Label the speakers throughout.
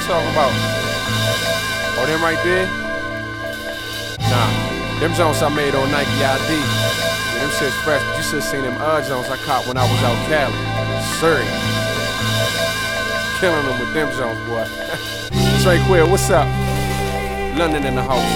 Speaker 1: talking about? Oh, them right there? Nah, them Jones I made on Nike ID. Yeah, them shit's fresh, but you should've seen them Jones I caught when I was out Cali. Surrey. Killing them with them Jones, boy. Trey Quill, what's up? London in the house.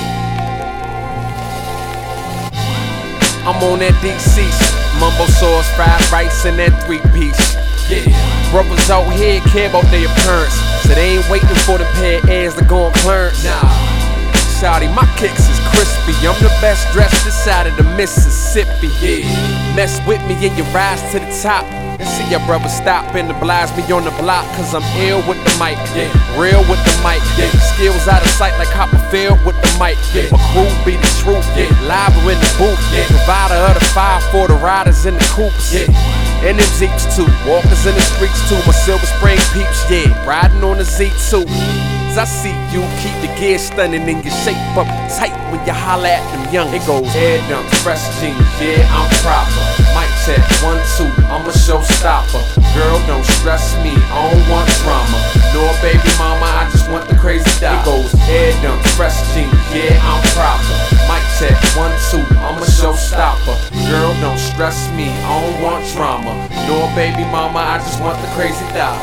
Speaker 1: I'm on that DC, mumbo sauce, fried rice, and that 3-piece. Yeah, brothers out here care about their appearance, so they ain't waiting for the pair of ears to go on clearance. Nah, shawty, my kicks is crispy. I'm the best dressed this side of the Mississippi. Yeah, mess with me and you rise to the top. And see your brother stop and oblige me on the block, cause I'm ill with the mic, yeah, real with the mic, yeah, skills out of sight like Copperfield with the mic, yeah, my crew be the truth, yeah, live in the booth, yeah, provider of the fire for the riders in the coops, yeah, and them Zeeps too, walkers in the streets too, my Silver Spring peeps, yeah, riding on the Z2. I see you keep the gear stunning and your shape up tight when you holler at them young. It goes head dumps, fresh jeans, yeah, I'm proper. Mic check, 1, 2, I'm a showstopper. Girl, don't stress me, I don't want drama. No baby mama, I just want the crazy style. It goes head dumps, fresh jeans, yeah, I'm proper. Mic check, 1, 2, I'm a showstopper. Girl, don't stress me, I don't want drama. No baby mama, I just want the crazy style.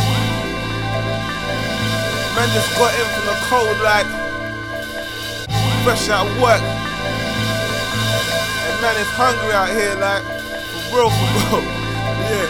Speaker 2: Man just got in from the cold like fresh out of work. And man is hungry out here like for real. Yeah.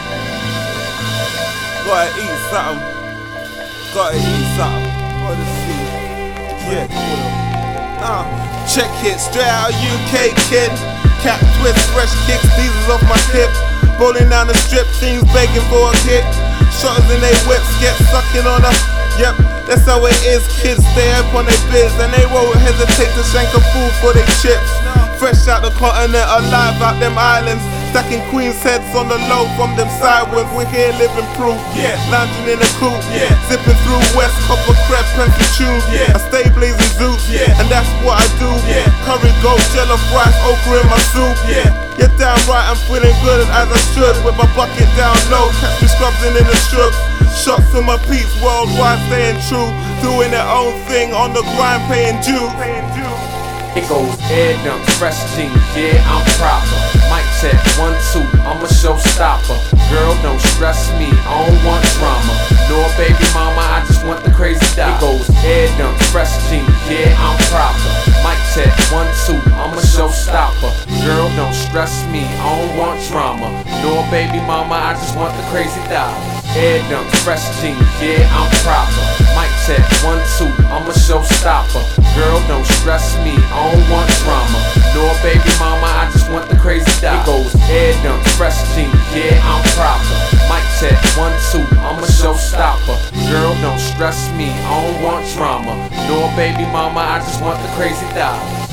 Speaker 2: Gotta eat something. Gotta see. Yeah. Check it, straight out of UK kid. Cap twist, fresh kicks, diesels off my hip. Rolling down the strip, things begging for a hit. Shotters in they whips, get sucking on a. Yep, that's how it is, kids stay up on their biz and they won't hesitate to shank a fool for their chips. Fresh out the continent, alive out them islands, stacking queens heads on the low from them sideways. We're here living proof, yeah, lounging in a coupe, yeah, zipping through West, copper crepe, pencil tube, yeah, I stay blazing Zeus, yeah, and that's what I do, yeah, curry goat, jello fries, okra in my soup, yeah. You're damn right, I'm feeling good as I should, with my bucket down low, catch me scrubbing in the shook. Shots to my peeps worldwide, staying true, doing their own thing on the grind, paying due.
Speaker 1: It goes head dumps, fresh jeans, yeah, I'm proper. Mic check, 1, 2, I'm a showstopper. Girl, don't stress me, I don't want drama. No baby mama, I just want the crazy style. It goes head dumps, fresh jeans, yeah, I'm proper. Mic check, 1, 2, I'm a showstopper. Girl, don't stress me, I don't want drama. No baby mama, I just want the crazy style. Head dumps, fresh jeans, yeah, I'm proper. Mic check, 1, 2, I'm a showstopper. Girl, don't stress me, I don't want drama. No baby mama, I just want the crazy style. It goes head dumps, fresh jeans, yeah, I'm proper. Mic check, 1, 2, I'm a showstopper. Girl, don't stress me, I don't want drama. No baby mama, I just want the crazy style.